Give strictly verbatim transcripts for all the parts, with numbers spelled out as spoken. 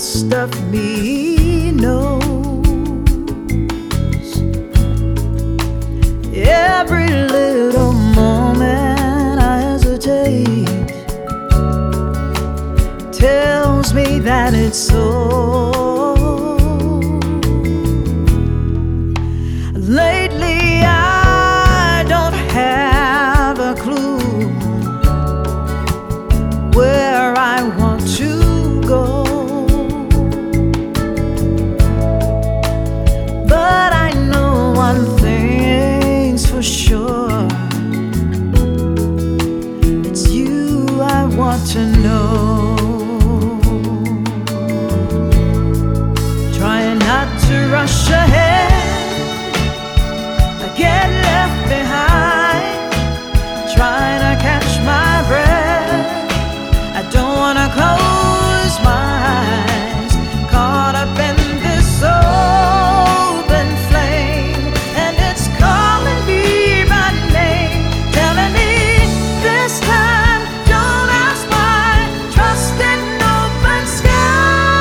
best of me knows every little moment I hesitate tells me that it's so. Lately I don't have a clue where I want to go, but I know one thing's for sure, it's you I want to know. Trying not to rush ahead, get left behind, trying to catch my breath. I don't wanna close my eyes, caught up in this open flame, and it's calling me by name, telling me this time don't ask why, trust in open sky.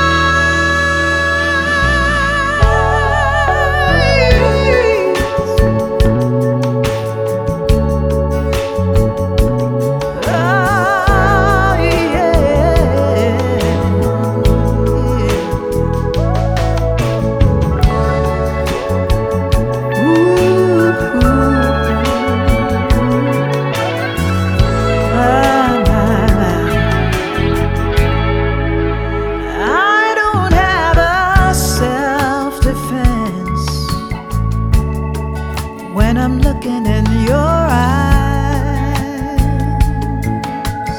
When I'm looking in your eyes,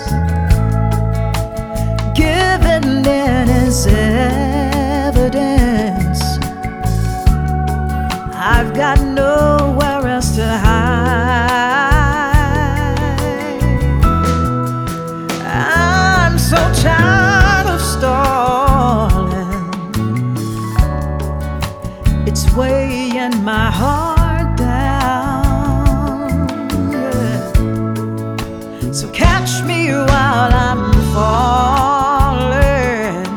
giving in is evidence. I've got nowhere else to hide. I'm so tired of stalling, it's weighing my heart down, yeah. So catch me while I'm falling,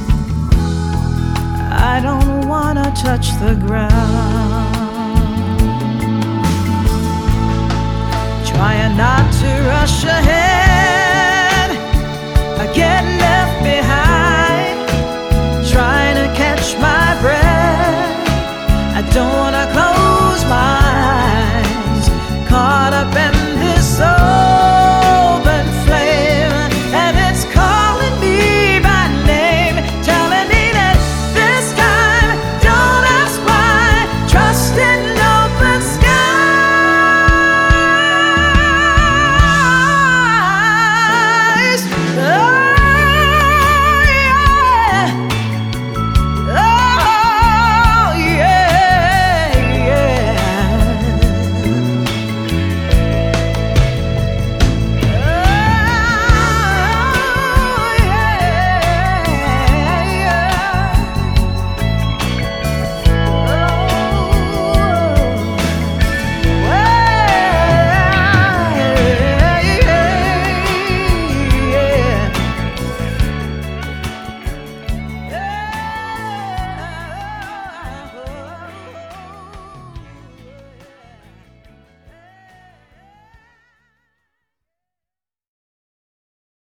I don't wanna touch the ground. Trying not to rush ahead,